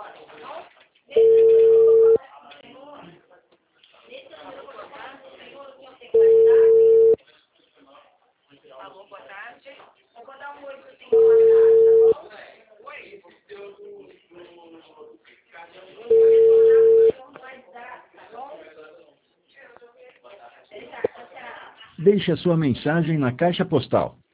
Alô, boa tarde. Eu vou dar um oi pro senhor lá atrás, tá bom? Oi. Deixe a sua mensagem na caixa postal